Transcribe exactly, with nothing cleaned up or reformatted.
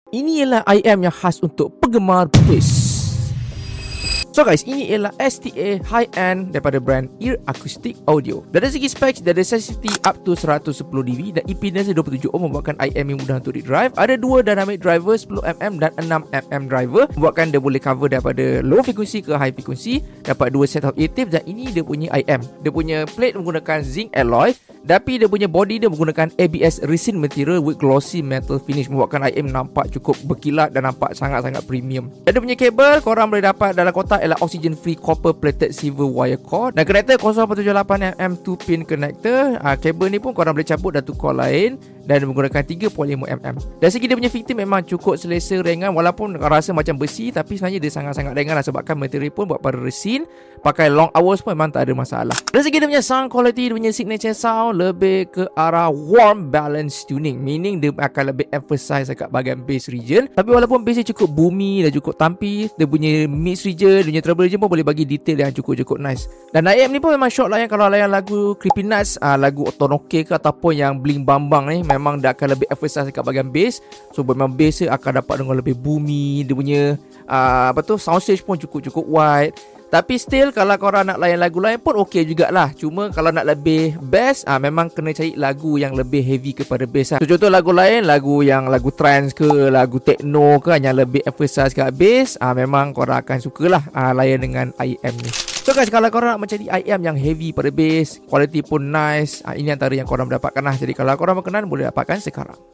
Ini ialah I M yang khas untuk penggemar bass. So guys, ini ialah S T A high-end daripada brand Ear Acoustic Audio. Dari segi specs, dari sensitivity up to seratus sepuluh decibel dan impedance dua puluh tujuh ohm membuatkan I M yang mudah untuk di-drive. Ada dua dynamic driver, sepuluh millimeter dan enam millimeter driver, membuatkan dia boleh cover daripada low frequency ke high frequency. Dapat dua set of ear tips dan ini dia punya I M. Dia punya plate menggunakan zinc alloy, tapi dia punya body dia menggunakan A B S resin material with glossy metal finish, membuatkan I M nampak cukup berkilat dan nampak sangat-sangat premium. Dan dia punya kabel korang boleh dapat dalam kotak ialah oxygen free copper plated silver wire cord, dan connector kosong perpuluhan tujuh lapan millimeter two pin connector. ha, Kabel ni pun korang boleh cabut dan tukar lain, dan menggunakan tiga perpuluhan lima millimeter. Dari segi dia punya fitting memang cukup selesa, ringan, walaupun rasa macam besi, tapi sebenarnya dia sangat-sangat ringan lah, sebabkan material pun buat pada resin. Pakai long hours pun memang tak ada masalah. Dari segi dia punya sound quality, dia punya signature sound lebih ke arah warm balance tuning, meaning dia akan lebih emphasize dekat bahagian bass region. Tapi walaupun bass dia cukup boomy dan cukup tampi, dia punya mix region, dia punya treble region pun boleh bagi detail yang cukup-cukup nice. Dan I M ni pun memang short layan. Kalau layan lagu Creepy Nuts, uh, lagu Otonoke ke ataupun yang Bling Bambang ni, memang dia akan lebih emphasize dekat bahagian bass. So memang bass dia akan dapat dengar lebih boomy. Dia punya uh, apa tu, soundstage pun cukup-cukup wide. Tapi still kalau korang nak layan lagu lain pun okey jugalah. Cuma kalau nak lebih bass, ah memang kena cari lagu yang lebih heavy kepada bass lah. So contoh lagu lain, lagu yang lagu trance ke, lagu techno ke, yang lebih emphasize kat bass, ah memang korang akan sukalah ah layan dengan I M ni. So guys, kalau korang nak mencari I M yang heavy pada bass, quality pun nice, ah ini antara yang korang mendapatkan lah. Jadi kalau korang berkenan, boleh dapatkan sekarang.